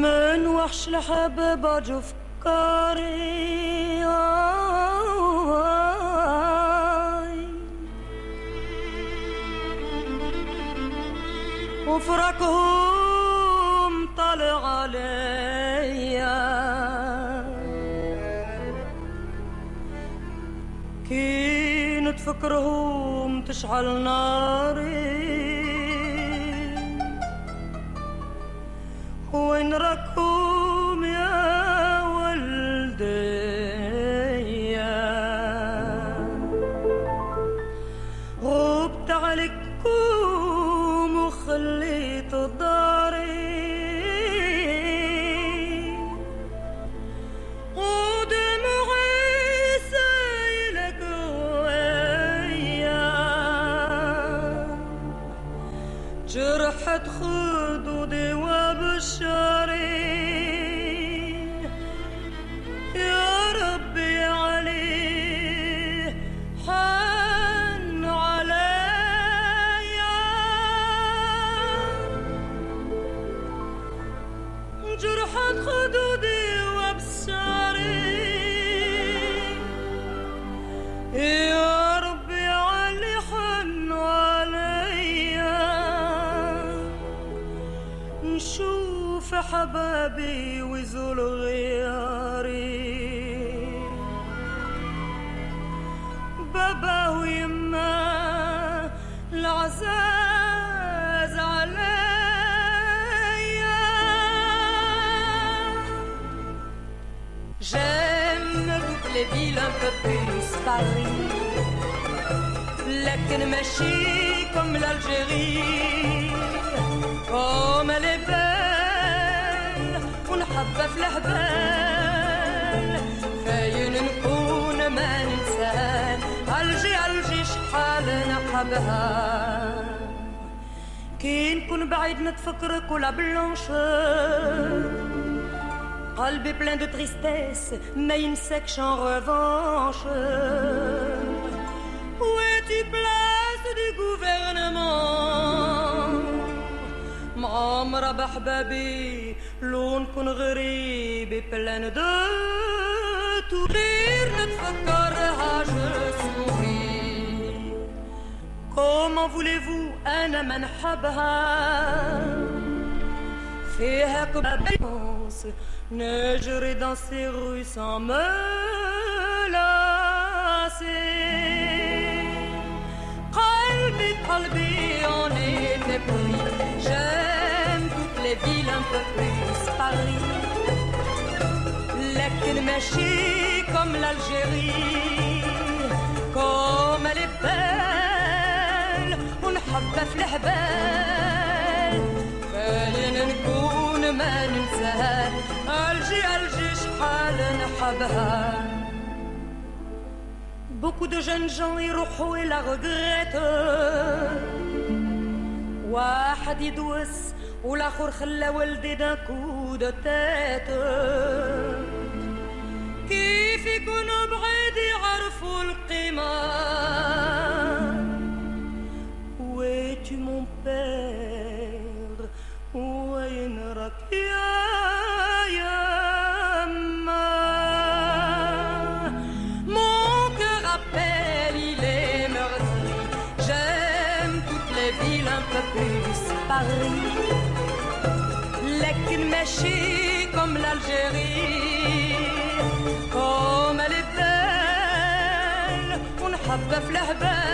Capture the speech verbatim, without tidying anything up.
من وحش الحباب اجو فكاري وفرقهم طالع عليا كي نتفكرهم تشعل ناري وين راكم يا ولدي غبت عليكم وخليت داري ودموعي سايلك ويا جرحت خدودي وبشاري يا ربي عليه حن عليا جرحت خدودي وبشاري يا ربي علي حن عليا نشوف حبابي ويزول غياري بابا ويما العزاز عليا J'aime toutes les villes un peu plus Paris لكن ماشي comme l'Algérie comme elle est belle ونحبها في الهبال فاين نكون ما ننساها الجي الجي شحال نحبها كي نكون بعيد نتفكرك ولا بلونشور قلبي plein de tristesse ما ينساكش en revanche où es-tu place du gouvernement معمرة بحبابي لو نكون غريبي plein de تغير نتفكرها je souris comment voulez-vous أنا ما نحبها فيها كبابيس نجري dans ces rues sans me lasser قلبي قلبي en est épris j'aime toutes les villes un peu plus Paris لكن ماشي comme l'Algérie comme elle est belle ونحبها في الهبال فاين نكون ما ننساها الجي الجي شحال نحبها Beaucoup de jeunes gens يروحوا إلى regrettent واحد يدوس والآخر خلى ولدي d'un coup de tête كيف يكونوا بعيد يعرفوا القيمة Où es-tu mon père وين راك يا يما Mon cœur appelle, il est meurtri J'aime toutes les villes un peu plus Paris لكن ماشي comme l'Algérie comme elle est belle ونحبها في الهبال